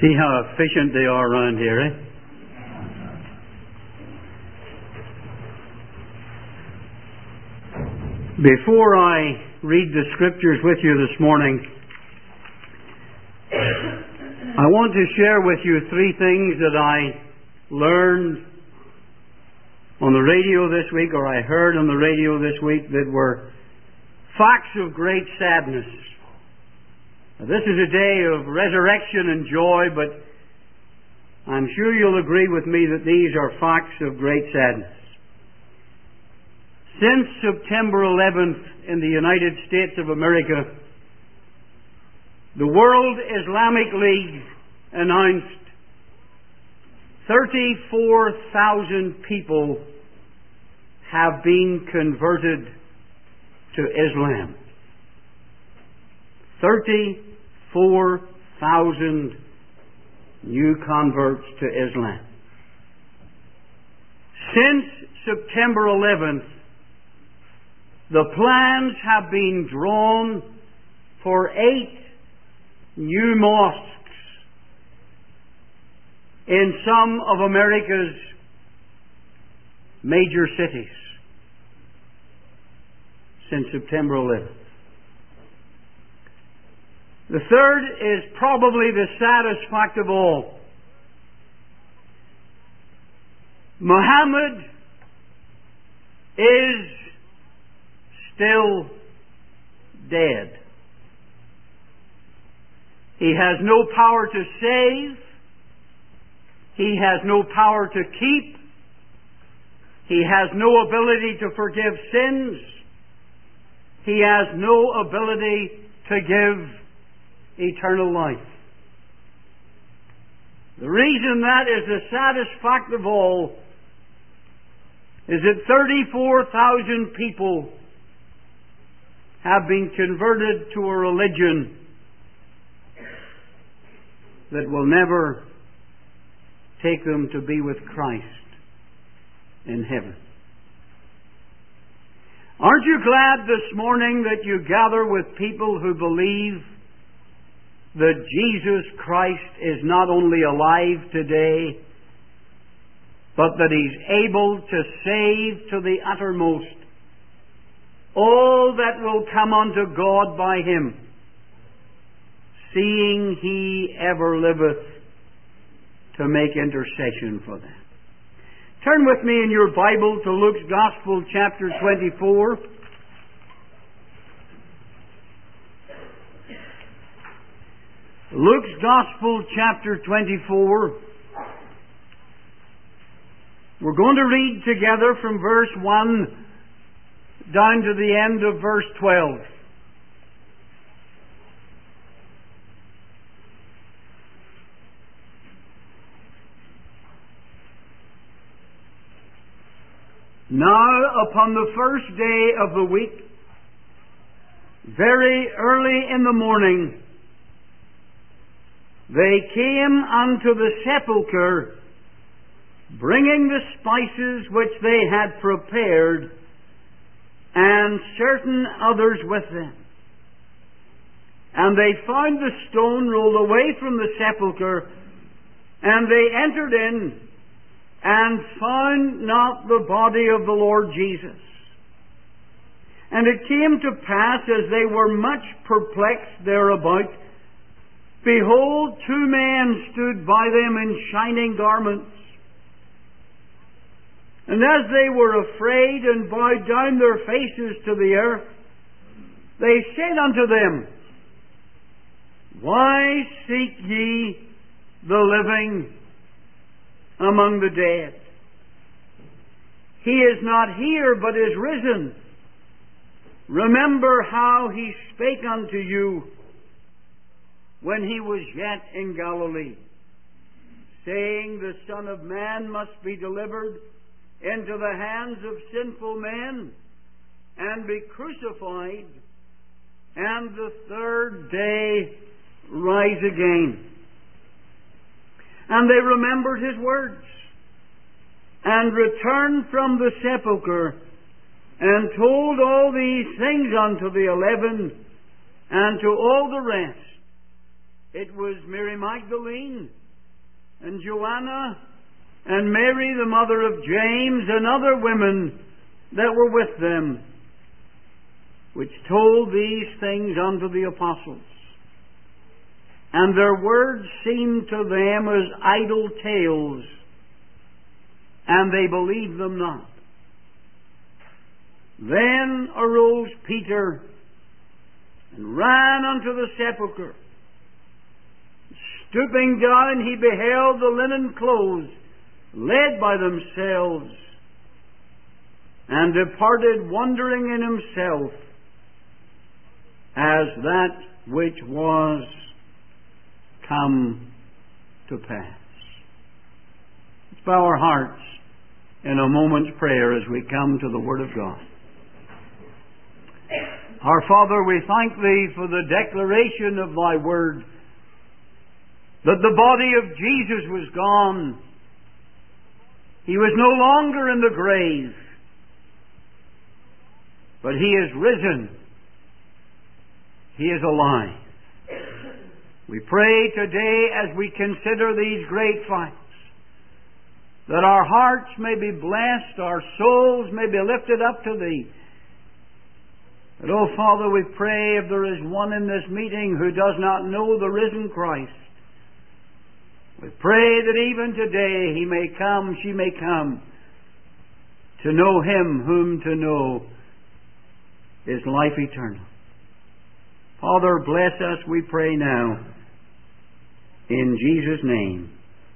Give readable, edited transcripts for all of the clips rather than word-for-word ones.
See how efficient they are around here, eh? Before I read the scriptures with you this morning, I want to share with you three things that I learned on the radio this week, or I heard on the radio this week, that were facts of great sadness. Now, this is a day of resurrection and joy, but I'm sure you'll agree with me that these are facts of great sadness. Since September 11th in the United States of America, the World Islamic League announced 34,000 people have been converted to Islam. 34,000 new converts to Islam. Since September 11th, the plans have been drawn for 8 new mosques in some of America's major cities since September 11th. The third is probably the saddest fact of all. Muhammad is still dead. He has no power to save. He has no power to keep. He has no ability to forgive sins. He has no ability to give eternal life. The reason that is the saddest fact of all is that 34,000 people have been converted to a religion that will never take them to be with Christ in heaven. Aren't you glad this morning that you gather with people who believe that Jesus Christ is not only alive today, but that He's able to save to the uttermost all that will come unto God by Him, seeing He ever liveth to make intercession for them. Turn with me in your Bible to Luke's Gospel, chapter 24. Luke's Gospel, chapter 24. We're going to read together from verse 1 down to the end of verse 12. Now, upon the first day of the week, very early in the morning, they came unto the sepulchre, bringing the spices which they had prepared, and certain others with them. And they found the stone rolled away from the sepulchre, and they entered in, and found not the body of the Lord Jesus. And it came to pass, as they were much perplexed thereabout, behold, 2 men stood by them in shining garments. And as they were afraid and bowed down their faces to the earth, they said unto them, Why seek ye the living among the dead? He is not here, but is risen. Remember how He spake unto you when He was yet in Galilee, saying, The Son of Man must be delivered into the hands of sinful men, and be crucified, and the third day rise again. And they remembered His words, and returned from the sepulchre, and told all these things unto the 11, and to all the rest. It was Mary Magdalene and Joanna and Mary, the mother of James, and other women that were with them, which told these things unto the apostles. And their words seemed to them as idle tales, and they believed them not. Then arose Peter and ran unto the sepulchre. Stooping down, he beheld the linen clothes laid by themselves, and departed wondering in himself as that which was come to pass. Let's bow our hearts in a moment's prayer as we come to the Word of God. Our Father, we thank Thee for the declaration of Thy Word, that the body of Jesus was gone. He was no longer in the grave, but He is risen. He is alive. We pray today as we consider these great facts, that our hearts may be blessed, our souls may be lifted up to Thee. But, oh Father, we pray if there is one in this meeting who does not know the risen Christ, we pray that even today he may come, she may come, to know Him whom to know is life eternal. Father, bless us, we pray now, in Jesus' name.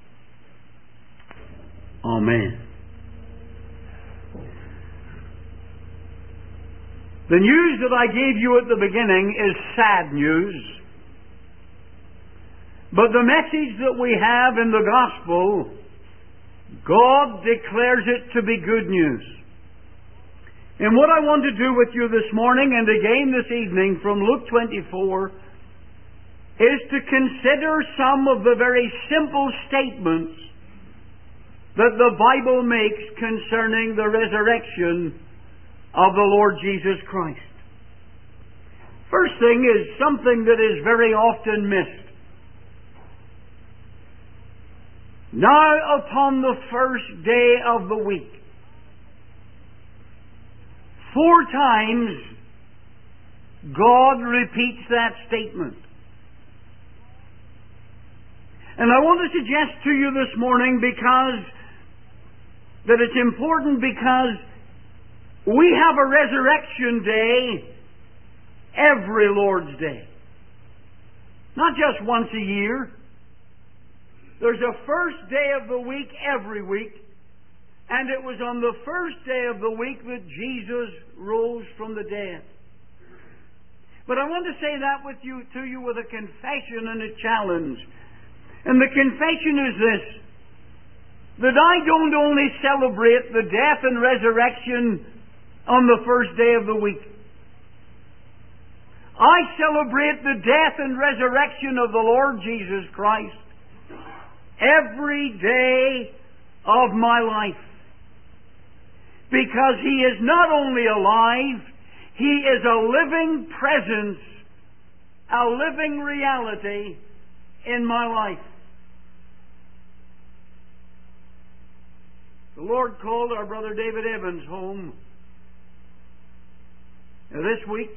Amen. The news that I gave you at the beginning is sad news. But the message that we have in the gospel, God declares it to be good news. And what I want to do with you this morning and again this evening from Luke 24 is to consider some of the very simple statements that the Bible makes concerning the resurrection of the Lord Jesus Christ. First thing is something that is very often missed. Now upon the first day of the week, 4 times God repeats that statement. And I want to suggest to you this morning that it's important because we have a resurrection day every Lord's Day. Not just once a year. There's a first day of the week every week, and it was on the first day of the week that Jesus rose from the dead. But I want to say that to you with a confession and a challenge. And the confession is this, that I don't only celebrate the death and resurrection on the first day of the week. I celebrate the death and resurrection of the Lord Jesus Christ every day of my life. Because He is not only alive, He is a living presence, a living reality in my life. The Lord called our brother David Evans home this week.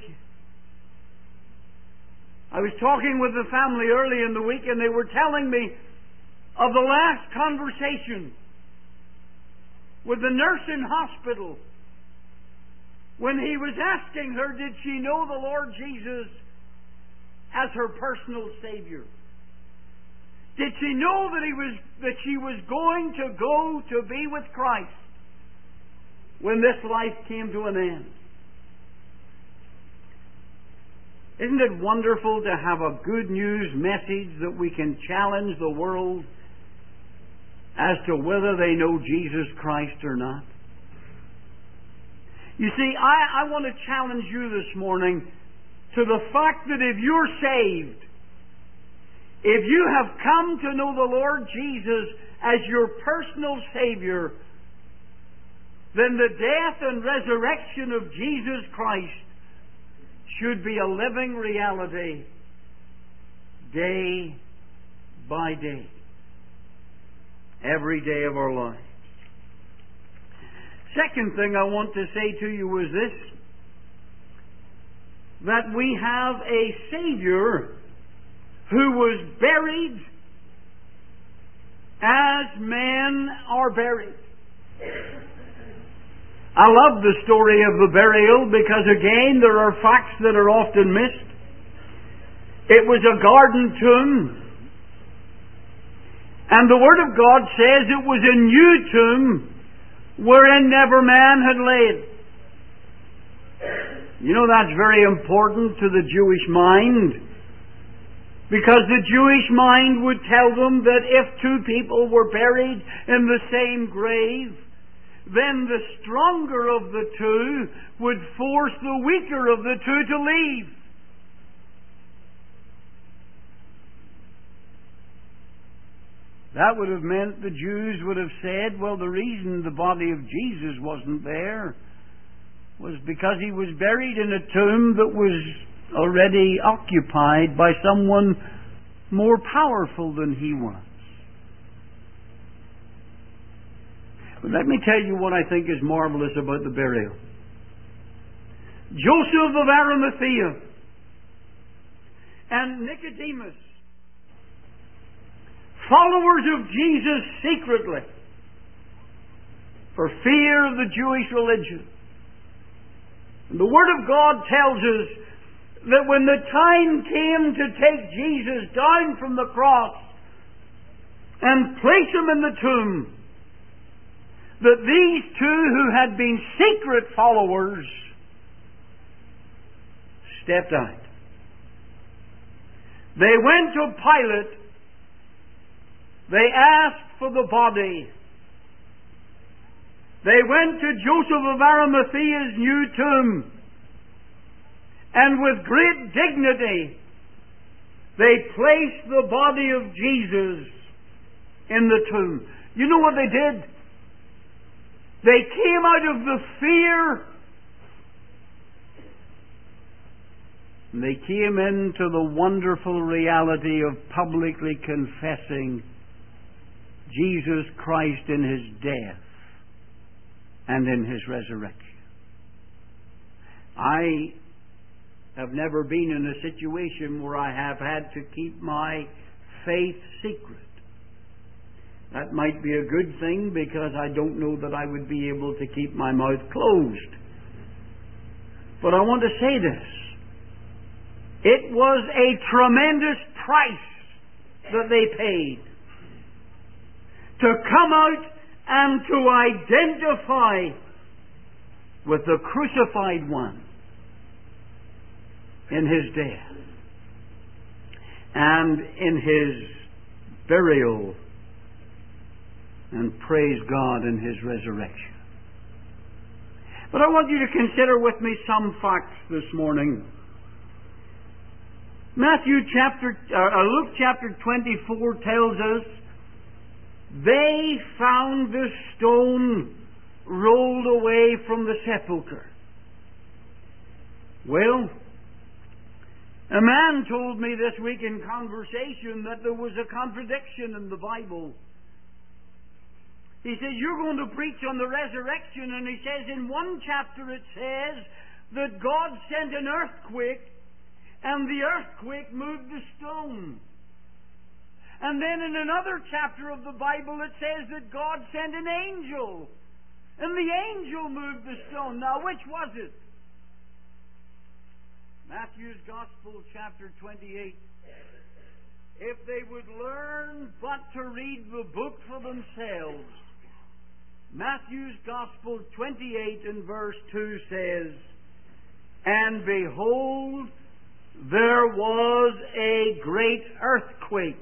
I was talking with the family early in the week, and they were telling me of the last conversation with the nurse in hospital when he was asking her, did she know the Lord Jesus as her personal Savior? Did she know that she was going to go to be with Christ when this life came to an end? Isn't it wonderful to have a good news message that we can challenge the world as to whether they know Jesus Christ or not? You see, I want to challenge you this morning to the fact that if you're saved, if you have come to know the Lord Jesus as your personal Savior, then the death and resurrection of Jesus Christ should be a living reality day by day, every day of our life. Second thing I want to say to you is this, that we have a Savior who was buried as men are buried. I love the story of the burial because, again, there are facts that are often missed. It was a garden tomb. And the Word of God says it was a new tomb wherein never man had laid. You know, that's very important to the Jewish mind, because the Jewish mind would tell them that if two people were buried in the same grave, then the stronger of the two would force the weaker of the two to leave. That would have meant the Jews would have said, well, the reason the body of Jesus wasn't there was because he was buried in a tomb that was already occupied by someone more powerful than he was. But let me tell you what I think is marvelous about the burial. Joseph of Arimathea and Nicodemus, followers of Jesus secretly, for fear of the Jewish religion. And the Word of God tells us that when the time came to take Jesus down from the cross and place him in the tomb, that these two who had been secret followers stepped out. They went to Pilate. They asked for the body. They went to Joseph of Arimathea's new tomb. And with great dignity, they placed the body of Jesus in the tomb. You know what they did? They came out of the fear, and they came into the wonderful reality of publicly confessing Jesus Christ in his death and in his resurrection. I have never been in a situation where I have had to keep my faith secret. That might be a good thing, because I don't know that I would be able to keep my mouth closed. But I want to say this. It was a tremendous price that they paid to come out and to identify with the crucified one in his death and in his burial, and praise God in his resurrection. But I want you to consider with me some facts this morning. Luke chapter 24 tells us they found the stone rolled away from the sepulchre. Well, a man told me this week in conversation that there was a contradiction in the Bible. He said, you're going to preach on the resurrection, and he says in one chapter it says that God sent an earthquake, and the earthquake moved the stone. And then in another chapter of the Bible it says that God sent an angel, and the angel moved the stone. Now, which was it? Matthew's Gospel, chapter 28. If they would learn but to read the book for themselves, Matthew's Gospel 28 and verse 2 says, and behold, there was a great earthquake,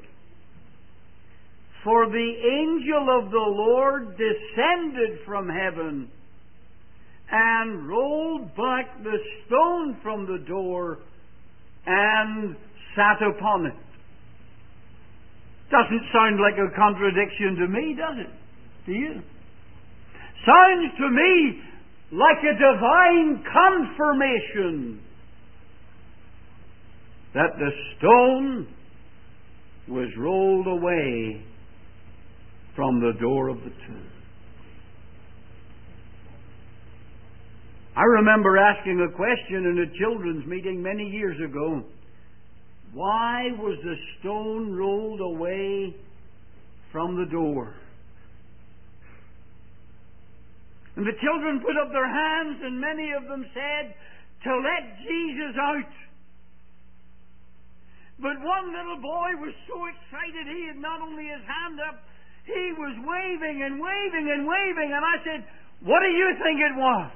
for the angel of the Lord descended from heaven and rolled back the stone from the door and sat upon it. Doesn't sound like a contradiction to me, does it? To you? Sounds to me like a divine confirmation that the stone was rolled away from the door of the tomb. I remember asking a question in a children's meeting many years ago. Why was the stone rolled away from the door? And the children put up their hands, and many of them said, to let Jesus out. But one little boy was so excited, he had not only his hand up, he was waving and waving and waving. And I said, what do you think it was?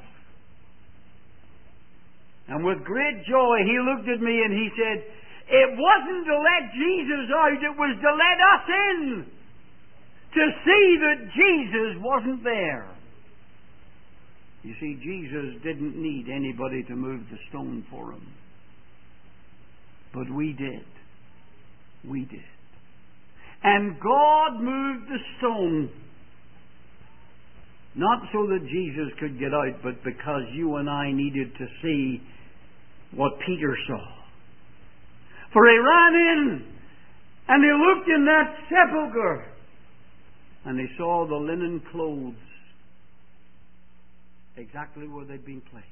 And with great joy, he looked at me and he said, it wasn't to let Jesus out, it was to let us in. To see that Jesus wasn't there. You see, Jesus didn't need anybody to move the stone for him. But we did. We did. And God moved the stone, not so that Jesus could get out, but because you and I needed to see what Peter saw. For he ran in, and he looked in that sepulchre, and he saw the linen clothes exactly where they'd been placed.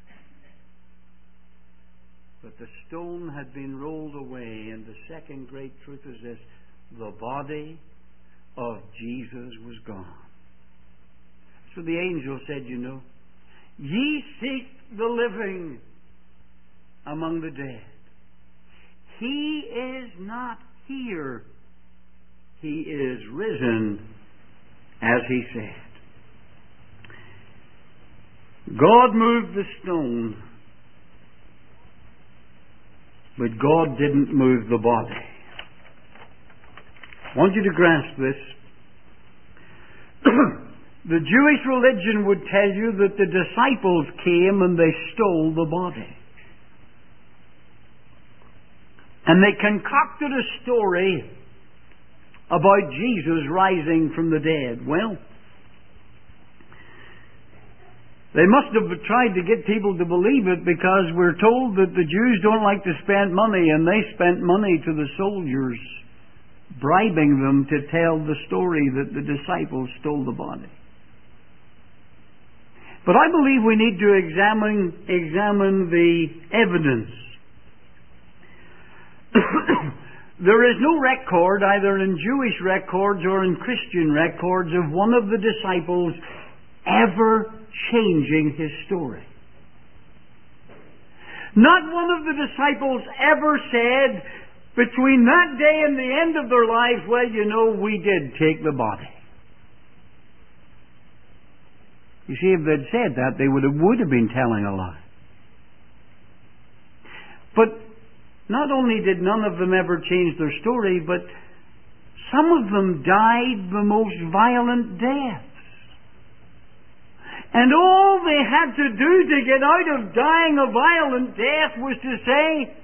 But the stone had been rolled away, and the second great truth is this: the body of Jesus was gone. So the angel said, ye seek the living among the dead. He is not here. He is risen, as he said. God moved the stone, but God didn't move the body. I want you to grasp this. The Jewish religion would tell you that the disciples came and they stole the body. And they concocted a story about Jesus rising from the dead. Well, they must have tried to get people to believe it, because we're told that the Jews don't like to spend money, and they spent money to the soldiers, bribing them to tell the story that the disciples stole the body. But I believe we need to examine the evidence. There is no record, either in Jewish records or in Christian records, of one of the disciples ever changing his story. Not one of the disciples ever said, between that day and the end of their lives, well, we did take the body. You see, if they'd said that, they would have been telling a lie. But not only did none of them ever change their story, but some of them died the most violent deaths. And all they had to do to get out of dying a violent death was to say,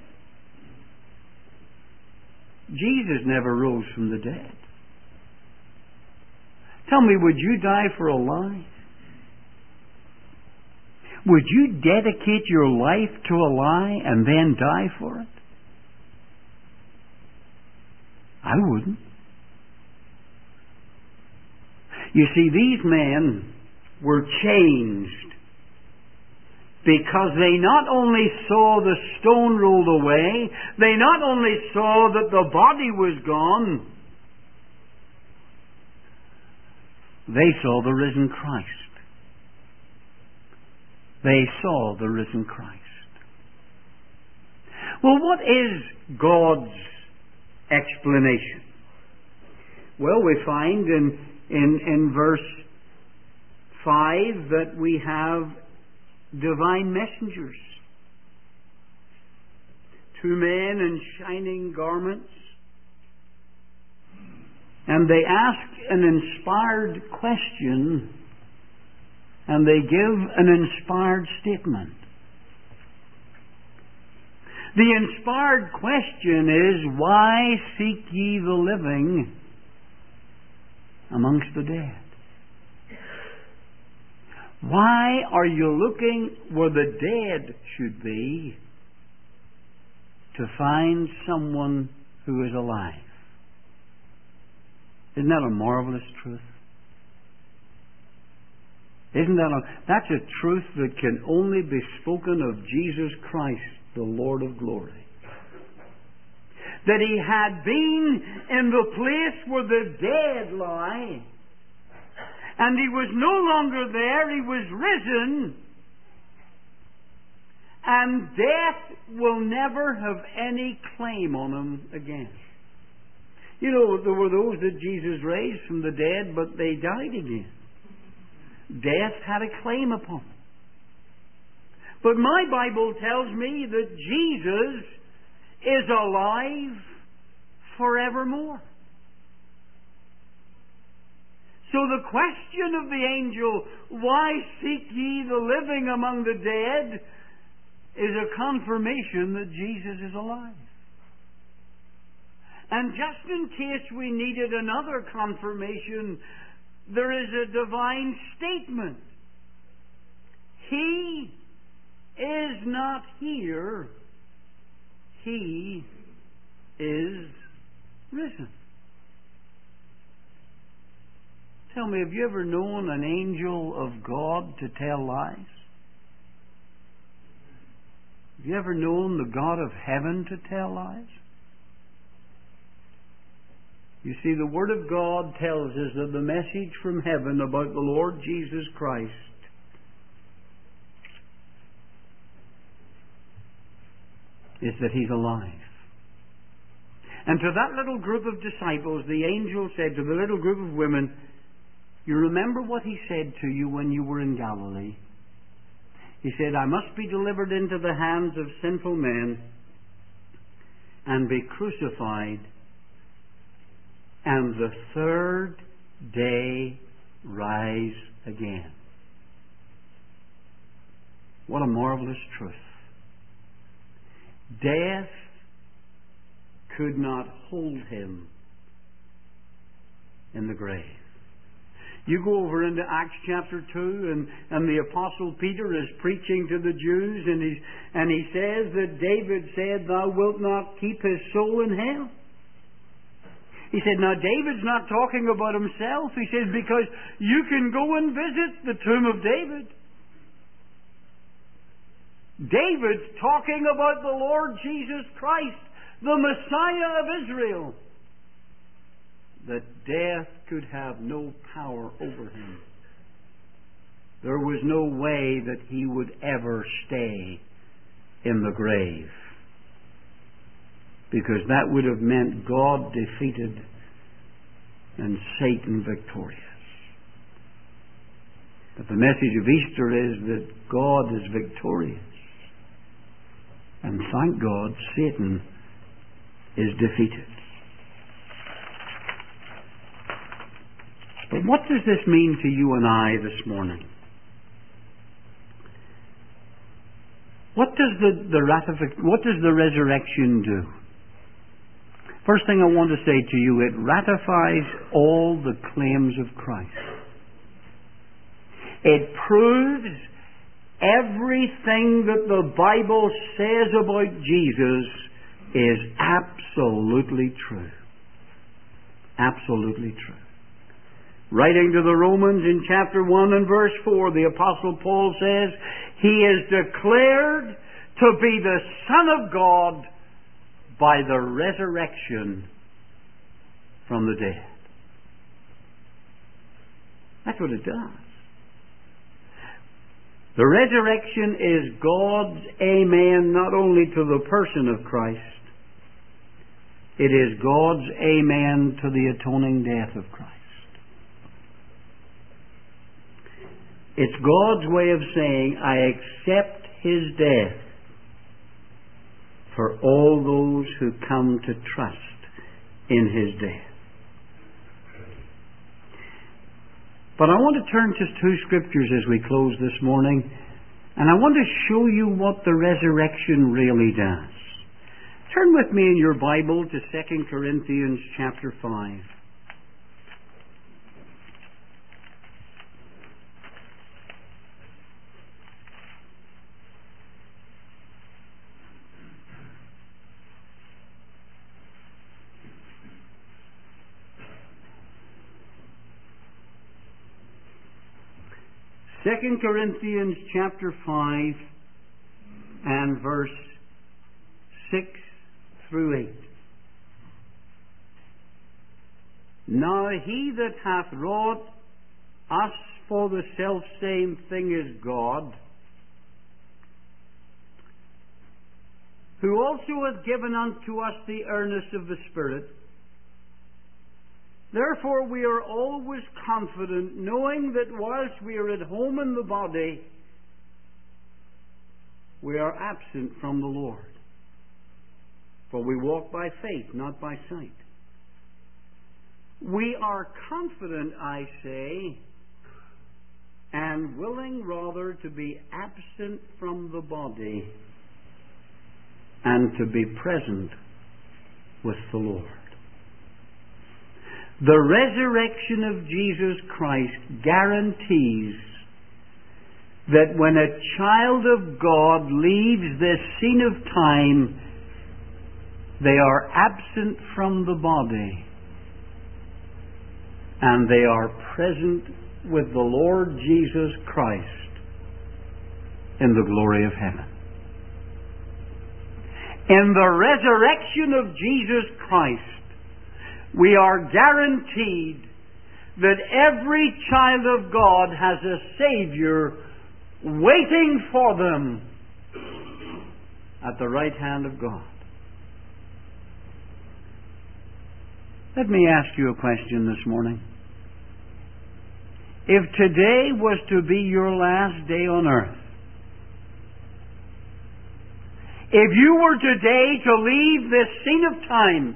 Jesus never rose from the dead. Tell me, would you die for a lie? Would you dedicate your life to a lie and then die for it? I wouldn't. You see, these men were changed because they not only saw the stone rolled away, they not only saw that the body was gone, they saw the risen Christ. They saw the risen Christ. Well, what is God's explanation? Well, we find in verse 5 that we have divine messengers. 2 men in shining garments. And they ask an inspired question, and they give an inspired statement. The inspired question is, why seek ye the living amongst the dead? Why are you looking where the dead should be to find someone who is alive? Isn't that a marvelous truth? Isn't that's a truth that can only be spoken of Jesus Christ, the Lord of glory. That He had been in the place where the dead lie, and He was no longer there, He was risen, and death will never have any claim on Him again. You know, there were those that Jesus raised from the dead, but they died again. Death had a claim upon them. But my Bible tells me that Jesus is alive forevermore. So the question of the angel, why seek ye the living among the dead, is a confirmation that Jesus is alive. And just in case we needed another confirmation, there is a divine statement. He is not here. He is risen. Tell me, have you ever known an angel of God to tell lies? Have you ever known the God of heaven to tell lies? You see, the Word of God tells us that the message from heaven about the Lord Jesus Christ is that He's alive. And to that little group of disciples, the angel said to the little group of women, you remember what He said to you when you were in Galilee? He said, I must be delivered into the hands of sinful men and be crucified, and the third day rise again. What a marvelous truth. Death could not hold Him in the grave. You go over into Acts chapter 2 and the Apostle Peter is preaching to the Jews, and he says that David said, thou wilt not keep his soul in hell. He said, now David's not talking about himself. He says, because you can go and visit the tomb of David. David's talking about the Lord Jesus Christ, the Messiah of Israel. That death could have no power over Him. There was no way that He would ever stay in the grave. Because that would have meant God defeated and Satan victorious. But the message of Easter is that God is victorious. And thank God, Satan is defeated. But what does this mean to you and I this morning? What does what does the resurrection do? First thing I want to say to you, it ratifies all the claims of Christ. It proves everything that the Bible says about Jesus is absolutely true. Absolutely true. Writing to the Romans in chapter 1 and verse 4, the Apostle Paul says, He is declared to be the Son of God by the resurrection from the dead. That's what it does. The resurrection is God's amen not only to the person of Christ, it is God's amen to the atoning death of Christ. It's God's way of saying, I accept His death for all those who come to trust in His death. But I want to turn to two scriptures as we close this morning, and I want to show you what the resurrection really does. Turn with me in your Bible to 2 Corinthians chapter 5. 2 Corinthians chapter 5 and verse 6 through 8. Now he that hath wrought us for the selfsame thing is God, who also hath given unto us the earnest of the Spirit. Therefore we are always confident, knowing that whilst we are at home in the body, we are absent from the Lord. For we walk by faith, not by sight. We are confident, I say, and willing rather to be absent from the body and to be present with the Lord. The resurrection of Jesus Christ guarantees that when a child of God leaves this scene of time, they are absent from the body and they are present with the Lord Jesus Christ in the glory of heaven. In the resurrection of Jesus Christ, we are guaranteed that every child of God has a Savior waiting for them at the right hand of God. Let me ask you a question this morning. If today was to be your last day on earth, if you were today to leave this scene of time,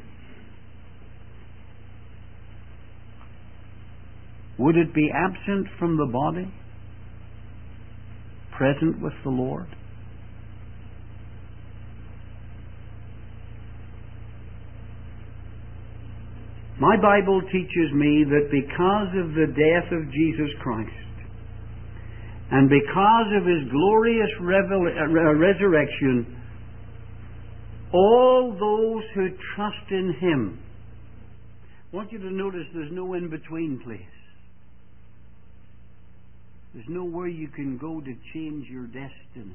would it be absent from the body, present with the Lord? My Bible teaches me that because of the death of Jesus Christ and because of His glorious resurrection, all those who trust in Him, I want you to notice there's no in-between place. There's nowhere you can go to change your destiny.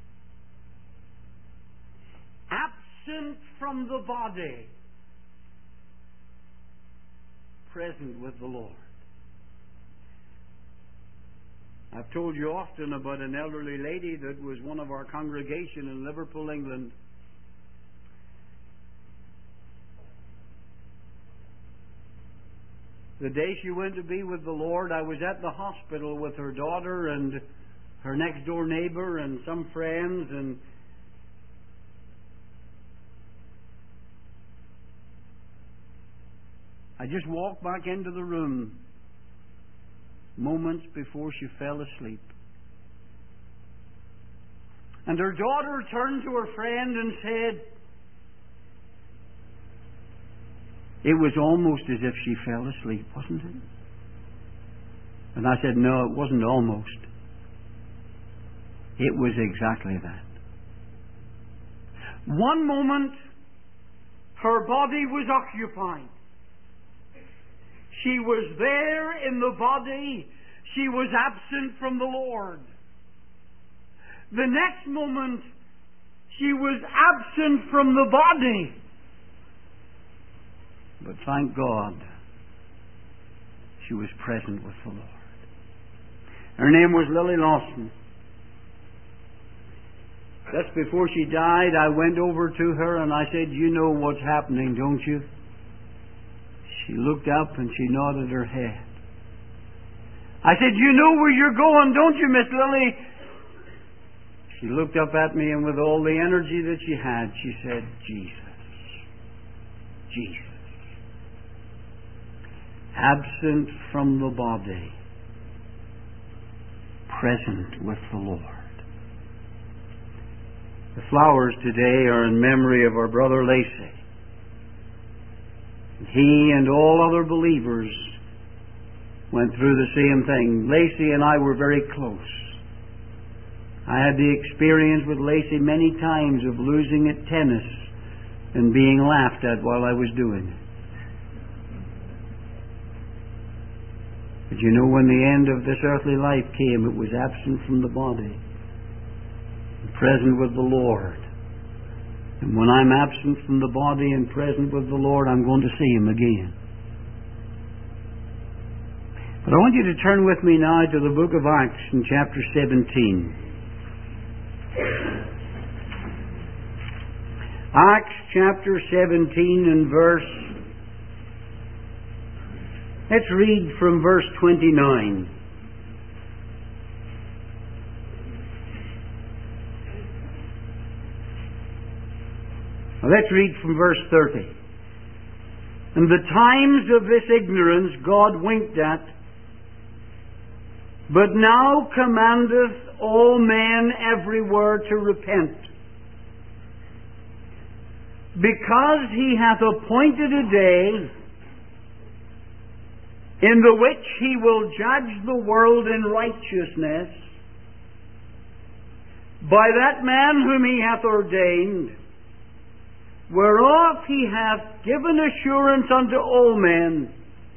Absent from the body, present with the Lord. I've told you often about an elderly lady that was one of our congregation in Liverpool, England. The day she went to be with the Lord, I was at the hospital with her daughter and her next door neighbor and some friends, and I just walked back into the room moments before she fell asleep. And her daughter turned to her friend and said, "It was almost as if she fell asleep, wasn't it?" And I said, "No, it wasn't almost. It was exactly that." One moment, her body was occupied. She was there in the body. She was absent from the Lord. The next moment, she was absent from the body. But thank God, she was present with the Lord. Her name was Lily Lawson. Just before she died, I went over to her and I said, "You know what's happening, don't you?" She looked up and she nodded her head. I said, "You know where you're going, don't you, Miss Lily?" She looked up at me, and with all the energy that she had, she said, "Jesus. Jesus." Absent from the body, present with the Lord. The flowers today are in memory of our brother Lacey. He and all other believers went through the same thing. Lacey and I were very close. I had the experience with Lacey many times of losing at tennis and being laughed at while I was doing it. But you know, when the end of this earthly life came, it was absent from the body, present with the Lord. And when I'm absent from the body and present with the Lord, I'm going to see Him again. But I want you to turn with me now to the book of Acts in chapter 17. Acts chapter 17 and let's read from verse 29. Let's read from verse 30. And the times of this ignorance God winked at, but now commandeth all men everywhere to repent, because He hath appointed a day in the which He will judge the world in righteousness by that man whom He hath ordained, whereof He hath given assurance unto all men,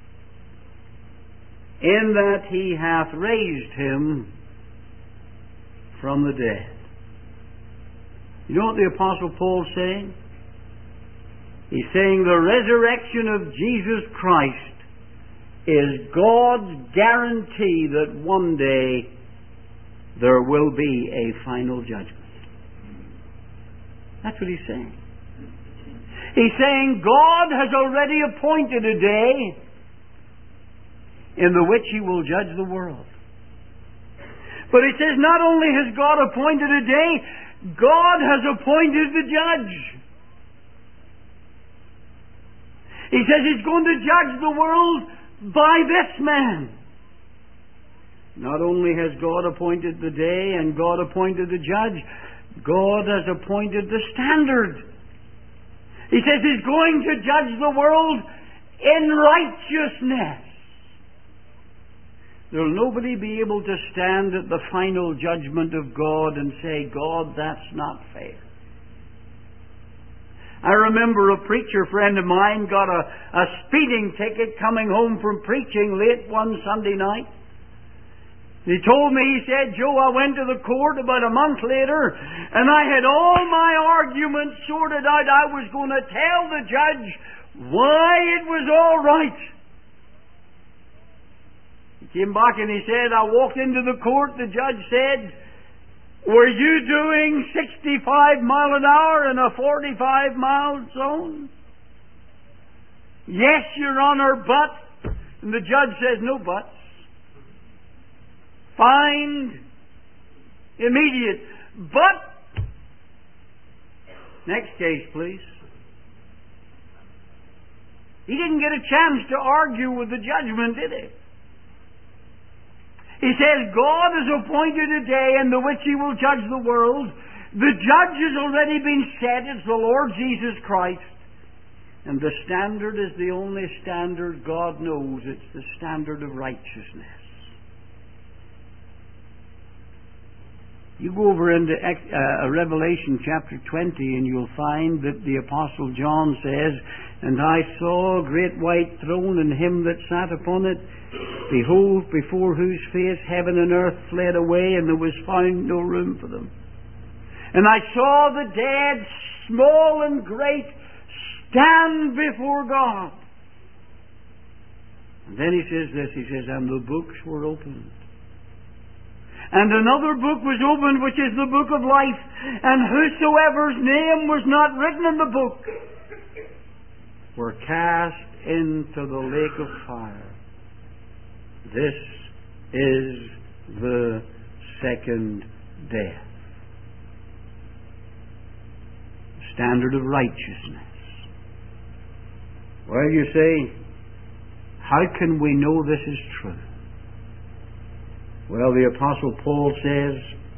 in that He hath raised Him from the dead. You know what the Apostle Paul's saying? He's saying the resurrection of Jesus Christ is God's guarantee that one day there will be a final judgment. That's what he's saying. He's saying God has already appointed a day in the which He will judge the world. But he says not only has God appointed a day, God has appointed the judge. He says He's going to judge the world by this man. Not only has God appointed the day and God appointed the judge, God has appointed the standard. He says He's going to judge the world in righteousness. There will nobody be able to stand at the final judgment of God and say, God, that's not fair. I remember a preacher friend of mine got a speeding ticket coming home from preaching late one Sunday night. He told me, he said, Joe, I went to the court about a month later and I had all my arguments sorted out. I was going to tell the judge why it was all right. He came back and he said, I walked into the court. The judge said, were you doing 65 mile an hour in a 45 mile zone? Yes, Your Honor, but... And the judge says, no buts. Fined. Immediate. But... Next case, please. He didn't get a chance to argue with the judgment, did he? He says, God has appointed a day in the which He will judge the world. The judge has already been set. It's the Lord Jesus Christ. And the standard is the only standard God knows. It's the standard of righteousness. You go over into Revelation chapter 20 and you'll find that the Apostle John says, and I saw a great white throne and Him that sat upon it. Behold, before whose face heaven and earth fled away, and there was found no room for them. And I saw the dead, small and great, stand before God. And then he says this, he says, and the books were opened. And another book was opened, which is the book of life. And whosoever's name was not written in the book were cast into the lake of fire. This is the second death. Standard of righteousness. Well, you say, how can we know this is true? Well, the Apostle Paul says,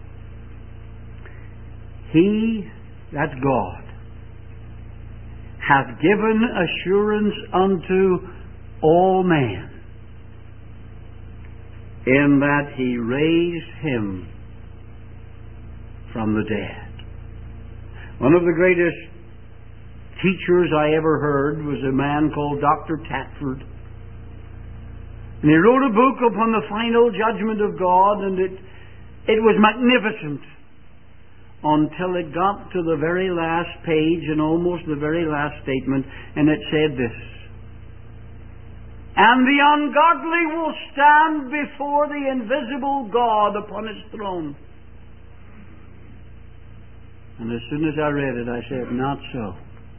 He, that's God, hath given assurance unto all men, in that He raised Him from the dead. One of the greatest teachers I ever heard was a man called Dr. Tatford. And he wrote a book upon the final judgment of God, and it was magnificent until it got to the very last page and almost the very last statement, and it said this: "And the ungodly will stand before the invisible God upon His throne." And as soon as I read it, I said, not so.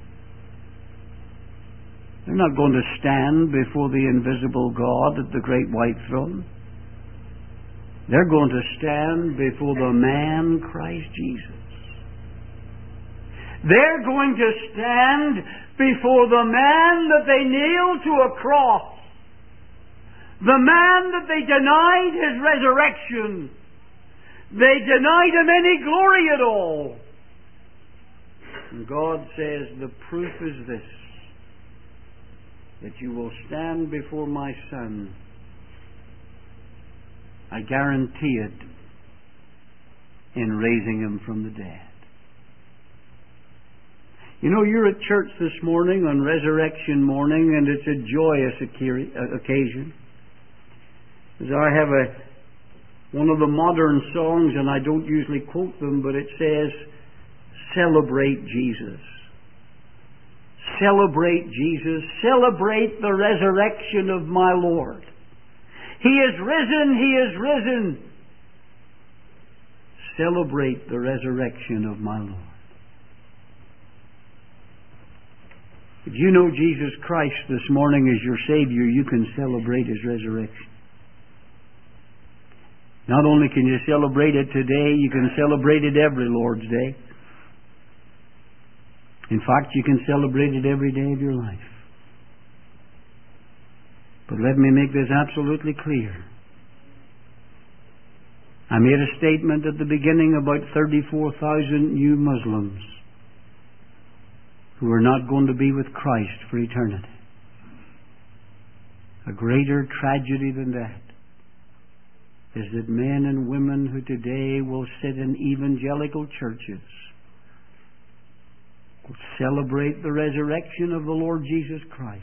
They're not going to stand before the invisible God at the great white throne. They're going to stand before the man Christ Jesus. They're going to stand before the man that they nailed to a cross. The man that they denied His resurrection. They denied Him any glory at all. And God says, the proof is this, that you will stand before my Son. I guarantee it, in raising Him from the dead. You know, you're at church this morning on Resurrection morning, and it's a joyous occasion. As I have one of the modern songs, and I don't usually quote them, but it says, "Celebrate Jesus. Celebrate Jesus. Celebrate the resurrection of my Lord. He is risen. He is risen. Celebrate the resurrection of my Lord." If you know Jesus Christ this morning as your Savior, you can celebrate His resurrection. Not only can you celebrate it today, you can celebrate it every Lord's Day. In fact, you can celebrate it every day of your life. But let me make this absolutely clear. I made a statement at the beginning about 34,000 new Muslims who are not going to be with Christ for eternity. A greater tragedy than that is that men and women who today will sit in evangelical churches will celebrate the resurrection of the Lord Jesus Christ.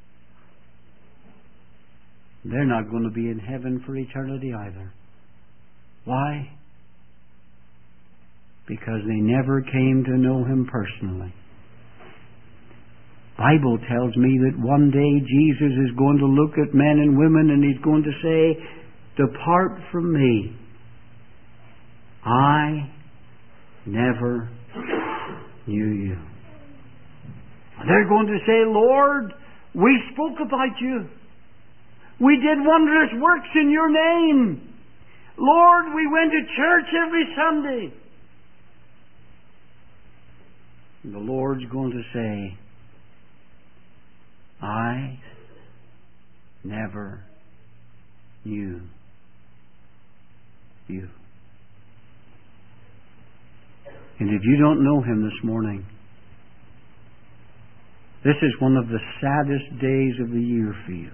They're not going to be in heaven for eternity either. Why? Because they never came to know Him personally. The Bible tells me that one day Jesus is going to look at men and women and He's going to say, "Depart from me. I never knew you." They're going to say, "Lord, we spoke about you. We did wondrous works in your name. Lord, we went to church every Sunday." And the Lord's going to say, "I never knew you." And if you don't know Him this morning, this is one of the saddest days of the year for you.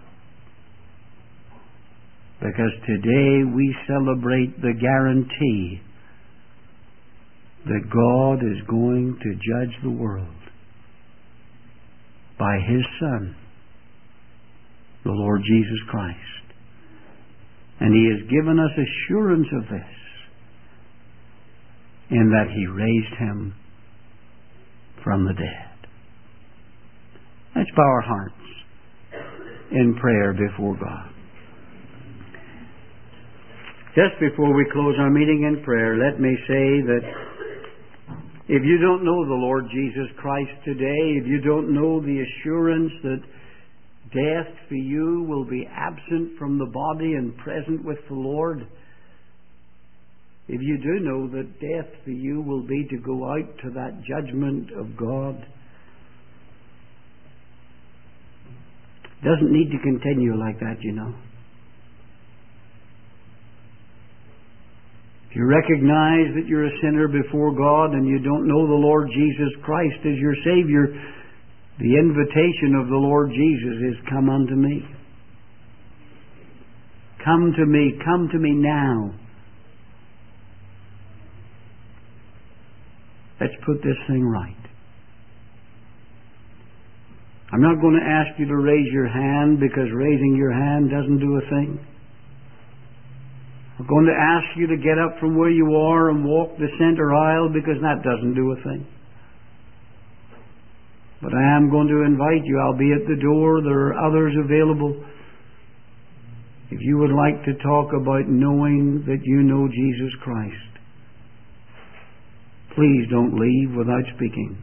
Because today we celebrate the guarantee that God is going to judge the world by His Son, the Lord Jesus Christ. And He has given us assurance of this, in that He raised Him from the dead. Let's bow our hearts in prayer before God. Just before we close our meeting in prayer, let me say that if you don't know the Lord Jesus Christ today, if you don't know the assurance that death for you will be absent from the body and present with the Lord, if you do know that death for you will be to go out to that judgment of God, it doesn't need to continue like that, you know. If you recognize that you're a sinner before God and you don't know the Lord Jesus Christ as your Savior, the invitation of the Lord Jesus is, "Come unto me. Come to me. Come to me now." Let's put this thing right. I'm not going to ask you to raise your hand, because raising your hand doesn't do a thing. I'm going to ask you to get up from where you are and walk the center aisle, because that doesn't do a thing. But I am going to invite you. I'll be at the door. There are others available. If you would like to talk about knowing that you know Jesus Christ, please don't leave without speaking.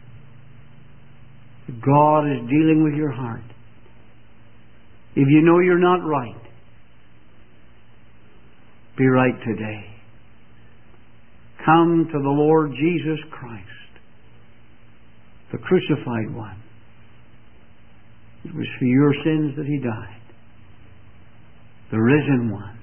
God is dealing with your heart. If you know you're not right, be right today. Come to the Lord Jesus Christ, the crucified one. It was for your sins that He died. The risen one.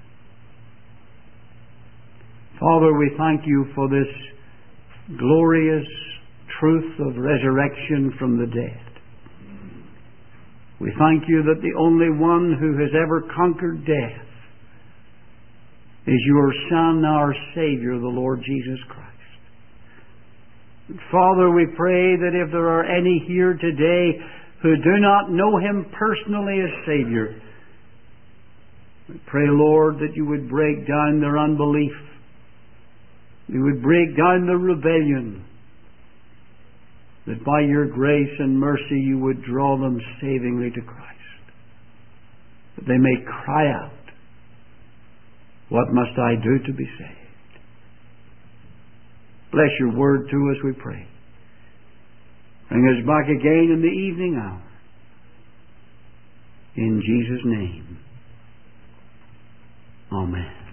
Father, we thank you for this glorious truth of resurrection from the dead. We thank you that the only one who has ever conquered death is your Son, our Savior, the Lord Jesus Christ. Father, we pray that if there are any here today who do not know Him personally as Savior, we pray, Lord, that you would break down their unbelief. You would break down their rebellion. That by your grace and mercy you would draw them savingly to Christ. That they may cry out, what must I do to be saved? Bless your word to us, we pray. Bring us back again in the evening hour. In Jesus' name. Amen.